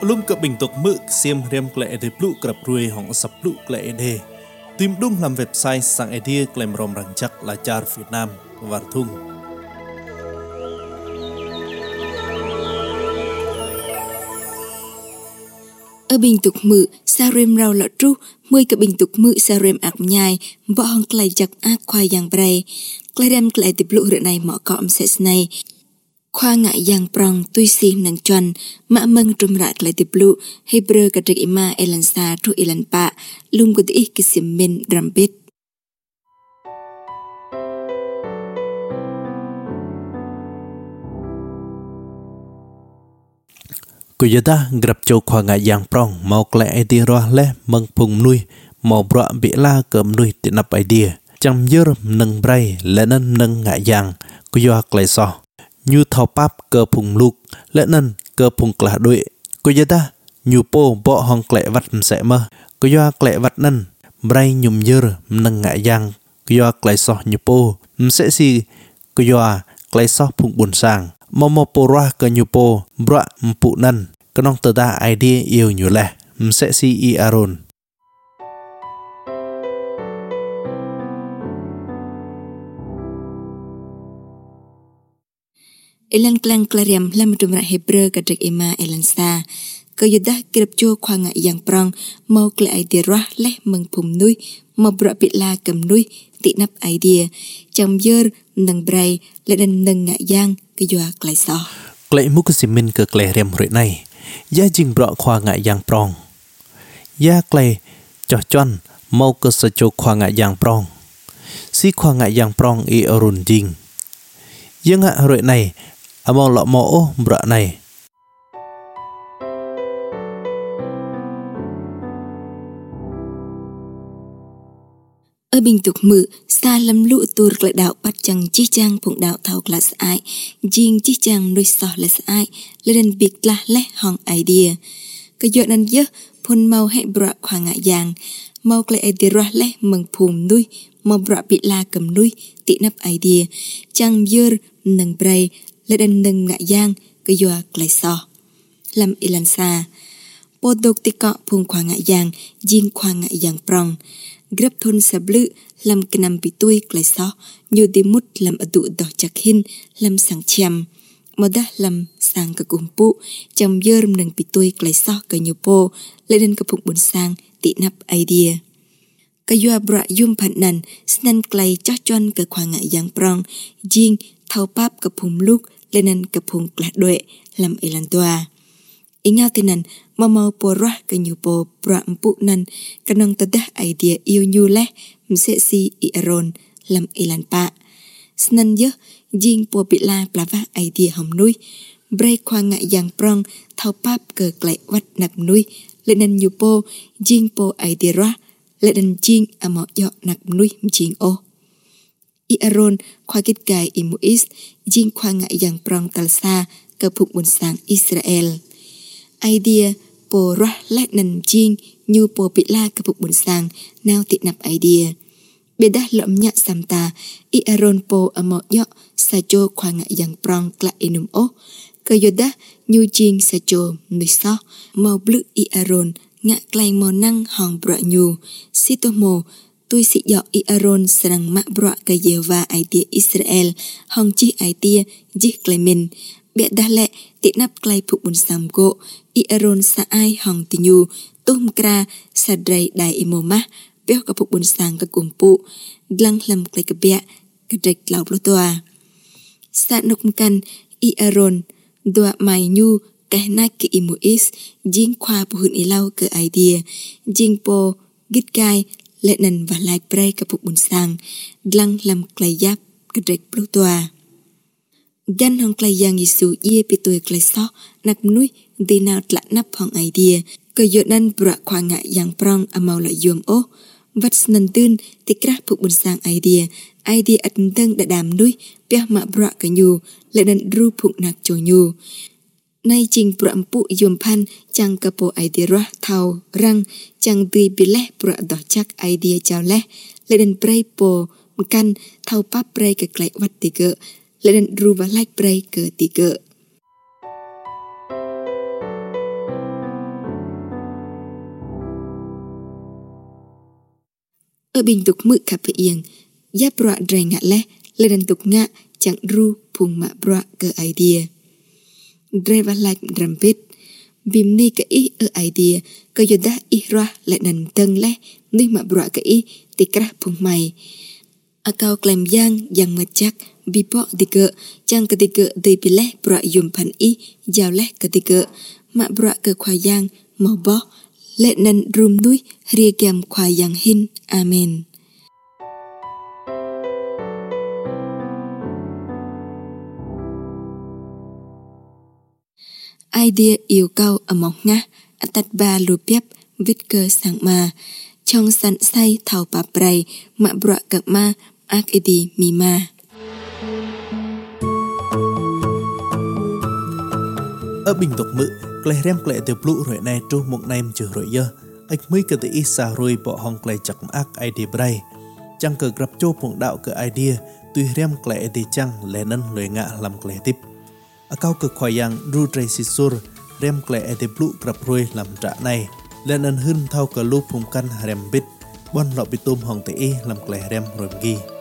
Pelum ke bentuk mực xiêm rem kle ede plu kerap ruai hong sap plu kle ede. Tim dung lam website sang ede klem rom rancak lajar Việt Nam Varthung. Ở bình tục mự sa rem rau lọ tru 10 ke bình tục mự sa rem ak nhai võ hong klai jak ak khoai yang bray klai rem klai tip lu rợ này mọ cọm sẽ này khoa ngại yang prong tui si nang chuan mạ mâng trùm rạ klai tip lu Hebrew ka trek ima elan sa tru elan pa lum ku ti kisim min drambit Kuyada grab châu khoa ngại yang prong mau kle idea roh le meng phung nuôi mau bra bị la cơm nuôi tin nap idea chăm dơ nâng bray lẽ nên nâng ngại yang kuya kle so như thao pap cơ phung lục lẽ nên cơ phung kla đuôi kuyada như po bo hong kle vắt sẽ mơ kuya kle vắt nên bray nhum dơ nâng ngại yang kuya kle so như po sẽ si kuya kle so phung buồn sang Momo porah ke nyupo bra mpu nan kenong tada idea yêu nyule sẽ si i aron elan klang klariam lam trumra Hebrew ka trek ima elan sa ke yudah kirap cho khoa ngại yang prong mau kle idea rah leh meng phum nuôi mau bra bị la cầm nuôi tị nắp idea chăm dơ nâng bray lẽ nên nâng ngại yang cái doa klai so klei mu kesimin ke klei rem hore nai ya jing bra khoa ngại yang prong ya klei cho chon mau ke se cho khoa ngại yang prong si khoa ngại yang prong i orun jing yang ngạ hore nai among lọ mo o bra nai ở bình tục mự sa lâm lụ tur lại đạo bắt chăng chi chang phụng đạo thao class ai jing chi chang nuôi so là ai lên biệt là lẽ hong idea cái dọn nan dơ phun mau hệ bra khoa ngại yang mau cái idea ra lẽ mừng phùm nuôi mau bra bị la cầm nuôi tị nắp idea chang dơ nâng bray lên nâng ngại yang cái dọa lại so làm ilan sa podok tiko phung khoa ngại yang jing khoa ngại yang prong grab thôn sablu làm kenam pitui klai so nyu dimut làm adu do chakhin làm sang chiam moda làm sang ka kumpu cham yerum nang pitui klai so ka nyupo leden ka phung bun sang ti nap idea ka yua bra yum phanan snan klai cha chon ka khoa ngại yang prong jing thau pap ka phung luk lenen ka phung kla doe làm ilan toa ingat tinan mau porah ke nyupo pra empu nan kanong tadah idea yêu nyu leh mse si i aron lam ilan pa snan ye jing po pila plava idea hom nui break khoa ngại yang prong thau pap ke klai wat nap nui lenen nyupo jing po idea ra lenen jing amo yo nap nui jing o i aron khoa kit kai imuis jing khoa ngại yang prong talsa ke phuk bun sang Israel idea po rah lát nần chiên như po bị la cái phục bún sang nao tị nạp idea bê đá lợm nhạ samta i aron po amo yo sa cho khoa ngại yang prong kla inum o cái yoda như chiên sa cho nuôi so màu blue i aron ngạ klai màu năng hong bra nyu si to mo tôi si yo i aron serang mak bra cái Yehova idea Israel hong chi idea ji klemin bẹ đa lệ tị nắp klai phục bún sam go i aron sa ai hong ti nyu tum kra sa drai dai imoma beo ka phục bún sang ka kumpu dlang lam klai ka bẹ ka drek lau plotoa sa nok kan i aron doa mai nyu ka na ki imuis jing khoa pu hun ilau ke idea jing po git kai lệ nan và lai pray ka phục bún sang dlang lam klai yap ka drek plotoa gan hong klai yang Yesu ye pitui klai so nap nui di nào tla nap hong idea ke yodan bra khoa ngại yang prong amau la yum o vat snan tun tikra phuk bun sang idea at teng da dam nui peh ma bra ka nyu le dan ru phuk nak cho nyu nay ching bra pu yum phan chang ka po idea ra thau rang chang bi bile bra do chak idea chao le le dan pray po kan thau pap pray ka klai wat tiga lên ruva like break ke tiga ở bình tục mự khắp yên giáp bọa rè ngạ lẽ lên đàn tục ngạ chẳng ru phùng mạ bọa cơ idea rè và lại rầm vết bìm ni cái ý ở idea cơ yoda ira lại nần tân lẽ ni mạ bọa cái ý tikra phùng mày akau klaim yang macak bipo tiga chang ketiga di pilih bra yum pan i giao leh ketiga mak bra ke khoyang mau bo lệ nan rum nuôi ria kem khoyang hin amen idea yêu cầu ở mong nga atat ba lu piap vít cơ sang ma trong sẵn say thảo bà bray mak bra ke ma ak edi mima ở bình tục mự klei rem klei từ blu rồi này tru một nem chữ rồi giờ ách mới cái tự isa rồi bỏ hong klei chặt ác idea bray chẳng cờ gặp châu phụng đạo cái idea tuy rem klei thì chẳng lẽ nân lời ngạ làm klei tiếp ở cao cực khoai yang ru tray sisur rem klei thì blu gặp rồi làm trả này lẽ nân hưng thao cờ lu phụng căn rem bít bon lọ bị tôm hong tự làm klei rem rồi ghi